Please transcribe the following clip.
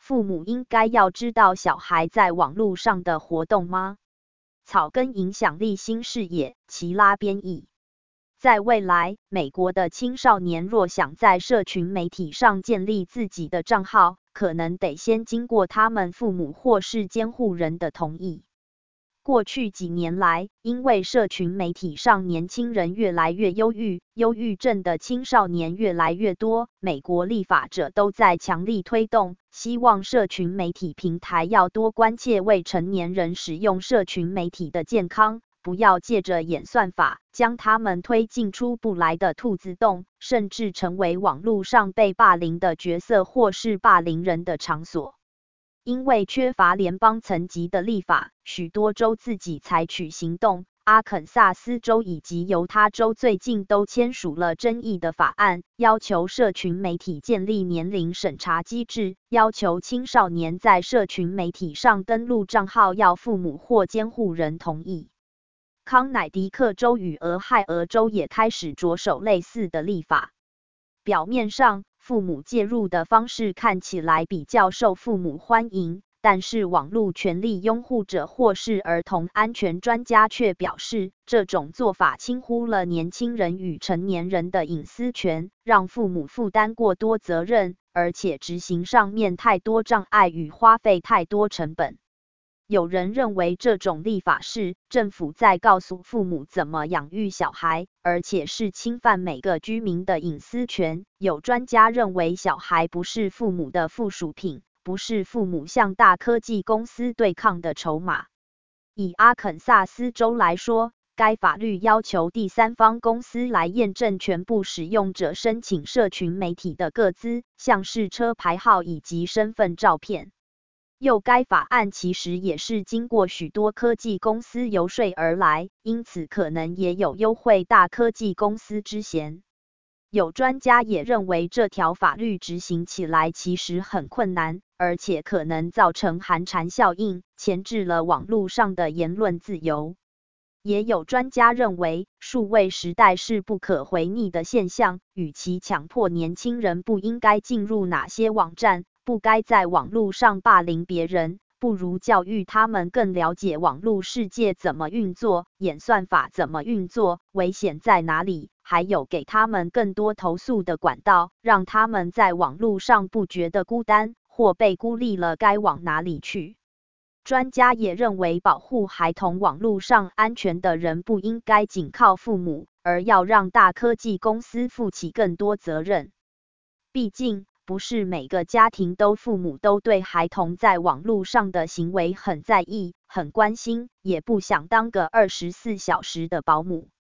父母应该要知道小孩在网络上的活动吗？草根影响力新视野，齐拉编译。在未来，美国的青少年若想在社群媒体上建立自己的账号，可能得先经过他们父母或是监护人的同意。过去几年来，因为社群媒体上年轻人越来越忧郁症的青少年越来越多，美国立法者都在强力推动，希望社群媒体平台要多关切未成年人使用社群媒体的健康，不要借着演算法将他们推进出不来的兔子洞，甚至成为网络上被霸凌的角色或是霸凌人的场所。因为缺乏联邦层级的立法，许多州自己采取行动。阿肯萨斯州以及犹他州最近都签署了争议的法案，要求社群媒体建立年龄审查机制，要求青少年在社群媒体上登录账号要父母或监护人同意。康乃狄克州与俄亥俄州也开始着手类似的立法。表面上，父母介入的方式看起来比较受父母欢迎，但是网络权利拥护者或是儿童安全专家却表示，这种做法轻忽了年轻人与成年人的隐私权，让父母负担过多责任，而且执行上面太多障碍与花费太多成本。有人认为这种立法是政府在告诉父母怎么养育小孩，而且是侵犯每个居民的隐私权。有专家认为小孩不是父母的附属品，不是父母向大科技公司对抗的筹码。以阿肯萨斯州来说，该法律要求第三方公司来验证全部使用者申请社群媒体的个资，像是车牌号以及身份照片。该法案其实也是经过许多科技公司游说而来，因此可能也有优惠大科技公司之嫌。有专家也认为这条法律执行起来其实很困难，而且可能造成寒蝉效应，钳制了网络上的言论自由。也有专家认为，数位时代是不可回逆的现象，与其强迫年轻人不应该进入哪些网站，不该在网络上霸凌别人，不如教育他们更了解网络世界怎么运作，演算法怎么运作，危险在哪里，还有给他们更多投诉的管道，让他们在网络上不觉得孤单，或被孤立了该往哪里去。专家也认为，保护孩童网络上安全的人不应该仅靠父母，而要让大科技公司负起更多责任。毕竟，不是每个家庭父母都对孩童在网络上的行为很在意、很关心，也不想当个24小时的保姆。